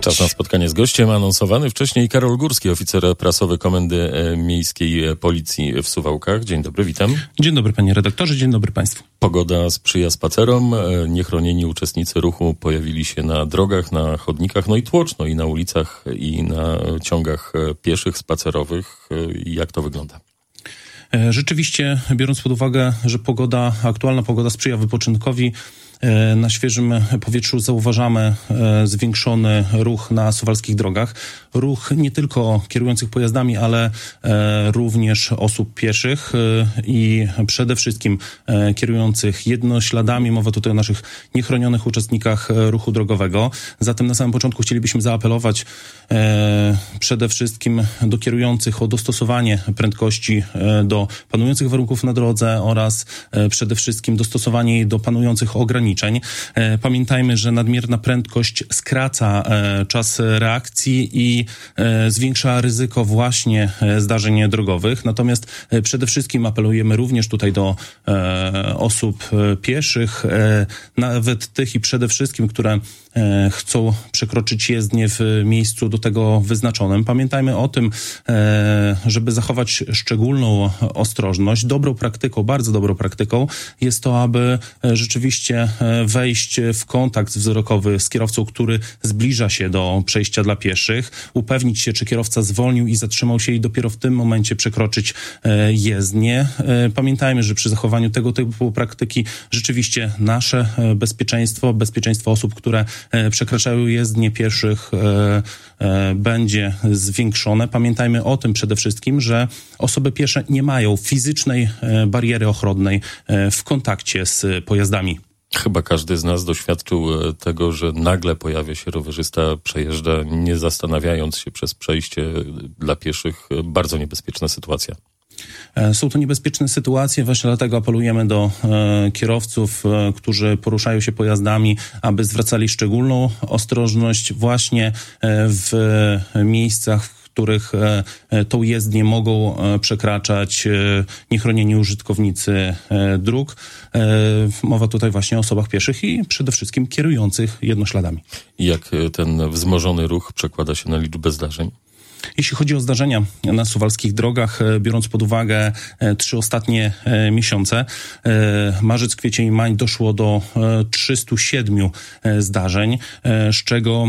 Czas na spotkanie z gościem anonsowany wcześniej Karol Górski, oficer prasowy Komendy Miejskiej Policji w Suwałkach. Dzień dobry, witam. Dzień dobry panie redaktorze, dzień dobry państwu. Pogoda sprzyja spacerom, niechronieni uczestnicy ruchu pojawili się na drogach, na chodnikach, no i tłoczno i na ulicach i na ciągach pieszych, spacerowych. Jak to wygląda? Rzeczywiście, biorąc pod uwagę, że aktualna pogoda sprzyja wypoczynkowi, na świeżym powietrzu zauważamy zwiększony ruch na suwalskich drogach. Ruch nie tylko kierujących pojazdami, ale również osób pieszych i przede wszystkim kierujących jednośladami. Mowa tutaj o naszych niechronionych uczestnikach ruchu drogowego. Zatem na samym początku chcielibyśmy zaapelować przede wszystkim do kierujących o dostosowanie prędkości do panujących warunków na drodze oraz przede wszystkim dostosowanie jej do panujących ograniczeń. Pamiętajmy, że nadmierna prędkość skraca czas reakcji i zwiększa ryzyko właśnie zdarzeń drogowych. Natomiast przede wszystkim apelujemy również tutaj do osób pieszych, nawet tych i przede wszystkim, które chcą przekroczyć jezdnię w miejscu do tego wyznaczonym. Pamiętajmy o tym, żeby zachować szczególną ostrożność. Dobrą praktyką, bardzo dobrą praktyką jest to, aby rzeczywiście wejść w kontakt wzrokowy z kierowcą, który zbliża się do przejścia dla pieszych, upewnić się, czy kierowca zwolnił i zatrzymał się i dopiero w tym momencie przekroczyć jezdnię. Pamiętajmy, że przy zachowaniu tego typu praktyki rzeczywiście nasze bezpieczeństwo osób, które przekraczają jezdnię pieszych będzie zwiększone. Pamiętajmy o tym przede wszystkim, że osoby piesze nie mają fizycznej bariery ochronnej w kontakcie z pojazdami. Chyba każdy z nas doświadczył tego, że nagle pojawia się rowerzysta, przejeżdża, nie zastanawiając się przez przejście dla pieszych. Bardzo niebezpieczna sytuacja. Są to niebezpieczne sytuacje, właśnie dlatego apelujemy do kierowców, którzy poruszają się pojazdami, aby zwracali szczególną ostrożność właśnie w miejscach, w których tą jezdnię mogą przekraczać niechronieni użytkownicy dróg. Mowa tutaj właśnie o osobach pieszych i przede wszystkim kierujących jednośladami. I jak ten wzmożony ruch przekłada się na liczbę zdarzeń? Jeśli chodzi o zdarzenia na suwalskich drogach, biorąc pod uwagę 3 ostatnie miesiące, marzec, kwiecień i maj, doszło do 307 zdarzeń, z czego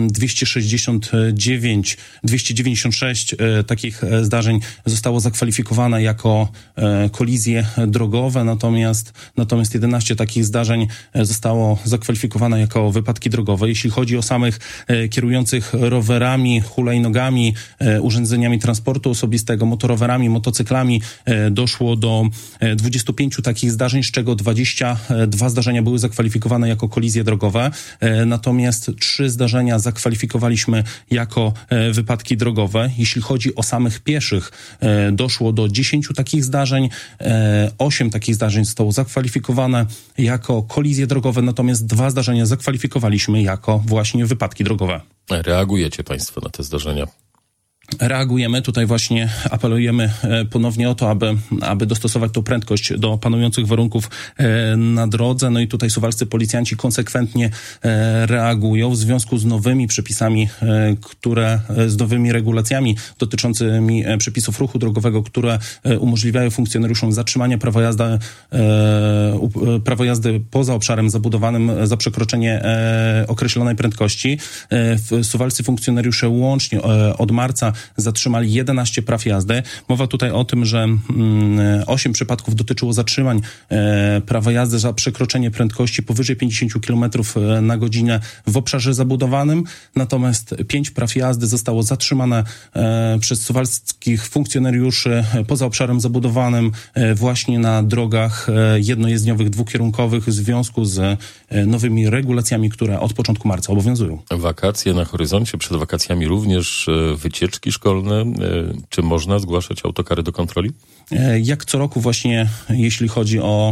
296 takich zdarzeń zostało zakwalifikowane jako kolizje drogowe, natomiast 11 takich zdarzeń zostało zakwalifikowane jako wypadki drogowe. Jeśli chodzi o samych kierujących rowerami, hulajnogami, urządzeniami transportu osobistego, motorowerami, motocyklami, doszło do 25 takich zdarzeń, z czego 22 zdarzenia były zakwalifikowane jako kolizje drogowe, natomiast 3 zdarzenia zakwalifikowaliśmy jako wypadki drogowe. Jeśli chodzi o samych pieszych, doszło do 10 takich zdarzeń, 8 takich zdarzeń zostało zakwalifikowane jako kolizje drogowe, natomiast 2 zdarzenia zakwalifikowaliśmy jako właśnie wypadki drogowe. Reagujecie państwo na te zdarzenia? Reagujemy, tutaj właśnie apelujemy ponownie o to, aby dostosować tą prędkość do panujących warunków na drodze. No i tutaj suwalscy policjanci konsekwentnie reagują w związku z nowymi przepisami, z nowymi regulacjami dotyczącymi przepisów ruchu drogowego, które umożliwiają funkcjonariuszom zatrzymanie prawa jazdy poza obszarem zabudowanym za przekroczenie określonej prędkości. Suwalscy funkcjonariusze łącznie od marca zatrzymali 11 praw jazdy. Mowa tutaj o tym, że 8 przypadków dotyczyło zatrzymań prawa jazdy za przekroczenie prędkości powyżej 50 km na godzinę w obszarze zabudowanym, natomiast 5 praw jazdy zostało zatrzymane przez suwalskich funkcjonariuszy poza obszarem zabudowanym właśnie na drogach jednojezdniowych, dwukierunkowych w związku z nowymi regulacjami, które od początku marca obowiązują. Wakacje na horyzoncie, przed wakacjami również wycieczki wózki szkolne. Czy można zgłaszać autokary do kontroli? Jak co roku właśnie, jeśli chodzi o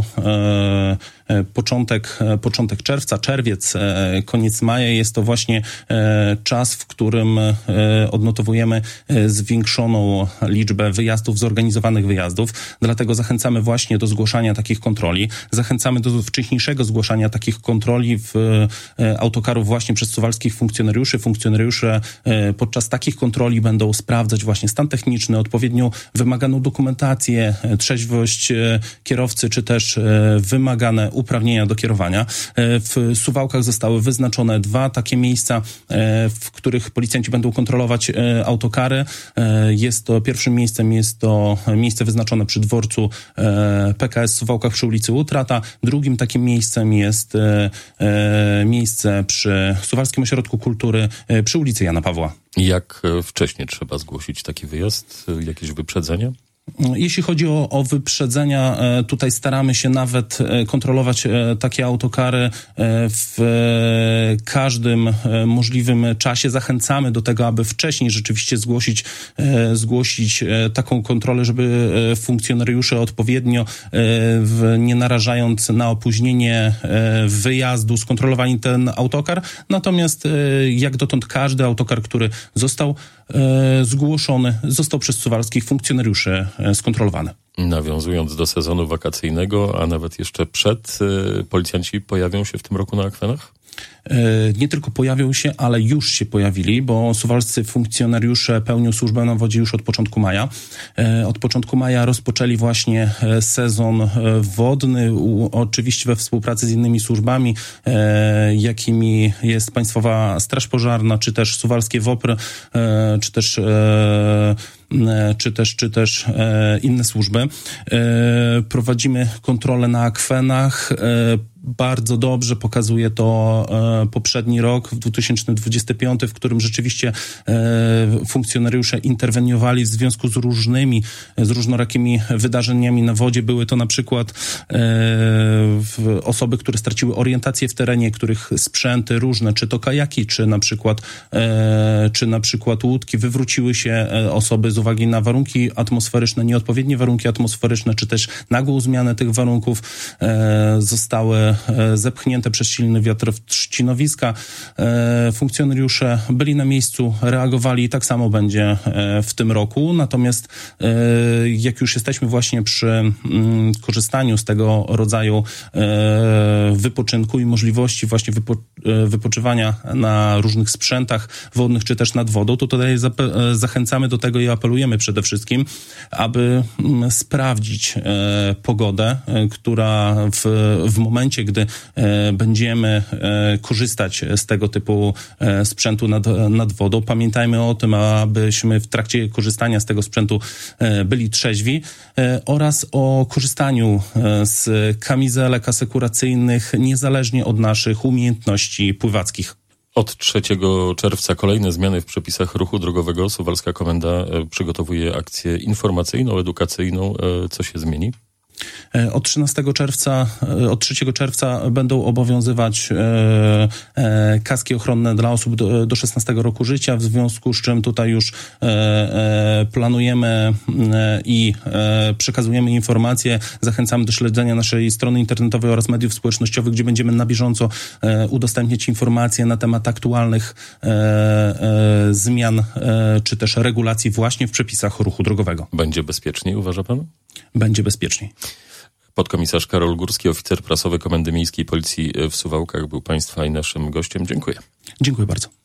początek czerwca, czerwiec, koniec maja, jest to właśnie czas, w którym odnotowujemy zwiększoną liczbę wyjazdów, zorganizowanych wyjazdów. Dlatego zachęcamy właśnie do zgłaszania takich kontroli. Zachęcamy do wcześniejszego zgłaszania takich kontroli w autokarów właśnie przez suwalskich funkcjonariuszy. Funkcjonariusze podczas takich kontroli będą sprawdzać właśnie stan techniczny, odpowiednio wymaganą dokumentację, trzeźwość kierowcy, czy też wymagane uprawnienia do kierowania. W Suwałkach zostały wyznaczone 2 takie miejsca, w których policjanci będą kontrolować autokary. Pierwszym miejscem jest to miejsce wyznaczone przy dworcu PKS w Suwałkach przy ulicy Utrata. Drugim takim miejscem jest miejsce przy Suwalskim Ośrodku Kultury przy ulicy Jana Pawła. Jak wcześnie trzeba zgłosić taki wyjazd? Jakieś wyprzedzenia? Jeśli chodzi o wyprzedzenia, tutaj staramy się nawet kontrolować takie autokary w każdym możliwym czasie. Zachęcamy do tego, aby wcześniej rzeczywiście zgłosić taką kontrolę, żeby funkcjonariusze odpowiednio, nie narażając na opóźnienie wyjazdu, skontrolowali ten autokar. Natomiast jak dotąd każdy autokar, który został zgłoszony, został przez suwalskich funkcjonariuszy skontrolowany. Nawiązując do sezonu wakacyjnego, a nawet jeszcze przed, policjanci pojawią się w tym roku na akwenach? Nie tylko pojawią się, ale już się pojawili, bo suwalscy funkcjonariusze pełnią służbę na wodzie już od początku maja. Od początku maja rozpoczęli właśnie sezon wodny, oczywiście we współpracy z innymi służbami, jakimi jest Państwowa Straż Pożarna, czy też suwalskie WOPR, czy też inne służby. Prowadzimy kontrolę na akwenach. Bardzo dobrze pokazuje to poprzedni rok, w 2025, w którym rzeczywiście funkcjonariusze interweniowali w związku z różnorakimi wydarzeniami na wodzie. Były to na przykład osoby, które straciły orientację w terenie, których sprzęty różne, czy to kajaki, czy na przykład łódki, wywróciły się osoby z uwagi na warunki atmosferyczne, nieodpowiednie warunki atmosferyczne, czy też nagłą zmianę tych warunków, zostały zepchnięte przez silny wiatr w trzcinowiska. Funkcjonariusze byli na miejscu, reagowali i tak samo będzie w tym roku. Natomiast jak już jesteśmy właśnie przy korzystaniu z tego rodzaju wypoczynku i możliwości właśnie wypoczywania na różnych sprzętach wodnych, czy też nad wodą, to tutaj zachęcamy do tego i apelujemy przede wszystkim, aby sprawdzić pogodę, która w momencie, gdy będziemy korzystać z tego typu sprzętu nad wodą. Pamiętajmy o tym, abyśmy w trakcie korzystania z tego sprzętu byli trzeźwi, oraz o korzystaniu z kamizelek asekuracyjnych niezależnie od naszych umiejętności pływackich. Od 3 czerwca kolejne zmiany w przepisach ruchu drogowego. Suwalska Komenda przygotowuje akcję informacyjną, edukacyjną. Co się zmieni? Od 3 czerwca będą obowiązywać kaski ochronne dla osób do 16 roku życia, w związku z czym tutaj już planujemy i przekazujemy informacje. Zachęcamy do śledzenia naszej strony internetowej oraz mediów społecznościowych, gdzie będziemy na bieżąco udostępniać informacje na temat aktualnych zmian, czy też regulacji właśnie w przepisach ruchu drogowego. Będzie bezpieczniej, uważa pan? Będzie bezpieczniej. Podkomisarz Karol Górski, oficer prasowy Komendy Miejskiej Policji w Suwałkach, był Państwa i naszym gościem. Dziękuję. Dziękuję bardzo.